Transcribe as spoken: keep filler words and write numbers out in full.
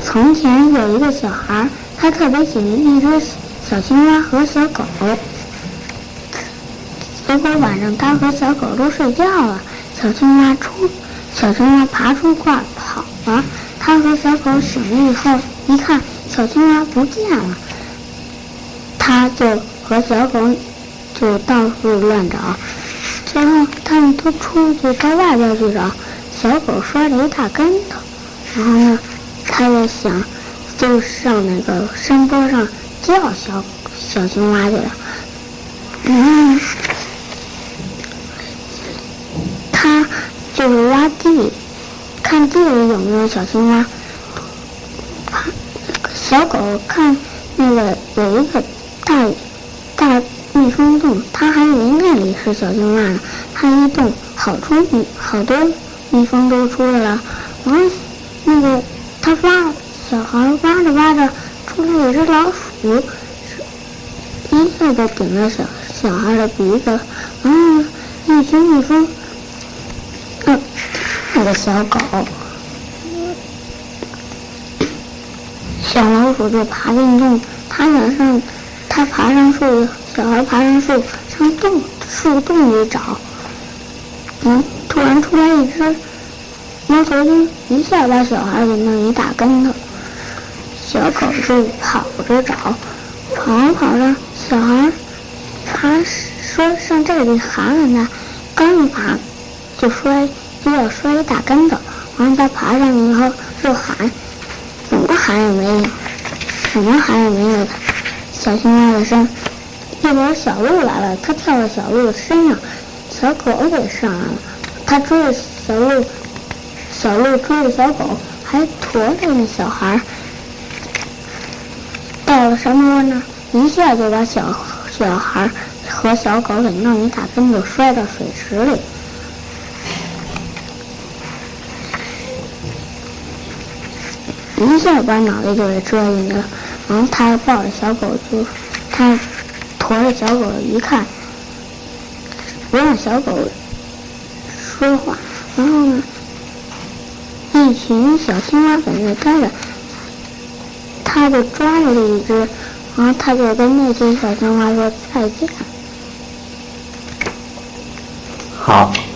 从前有一个小孩，他特别喜欢一只小青蛙和小狗。结果晚上他和小狗都睡觉了，小青蛙出，小青蛙爬出罐跑了。他和小狗醒了以后，一看小青蛙不见了，他就和小狗就到处乱找。最后他们都出去到外边去找，小狗摔了一大跟头。然后呢，他就想就上那个山坡上叫小小青蛙去了。嗯，他就是挖地，看地里有没有小青蛙。小狗看那个有一个大大蜜蜂洞，他还以为那里是小青蛙呢。他一动，好出蜜好多蜜蜂都出来了。然后那个他挖小孩挖着挖着，出来一只老鼠，一下就顶着小小孩的鼻子。然后一群蜜蜂，嗯，那个小狗，小老鼠就爬进洞，他想上，他爬上树，小孩爬上树，上洞树洞里找。嗯，突然出来一只猫头鹰，一下把小孩给弄一大跟头。小狗就跑着找，跑着跑着，小孩爬说上这里喊喊他，刚一爬就摔，就要摔一大跟头。然后他爬上以后就喊，怎么喊也没有，怎么喊也没有小青蛙的声。一会儿小鹿来了，他跳到小鹿身上，小狗也上来了，他追着小鹿，小鹿追着小狗，还驮着那小孩。到了山坡那儿，一下就把小小孩和小狗给弄一大跟头，摔到水池里。一下把脑袋就给遮进去了。然后他抱着小狗就，他驮着小狗一看，不让小狗说话。然后呢，一群小青蛙在那待着，他就抓着这一只，然后他就跟那群小青蛙说再见。 好。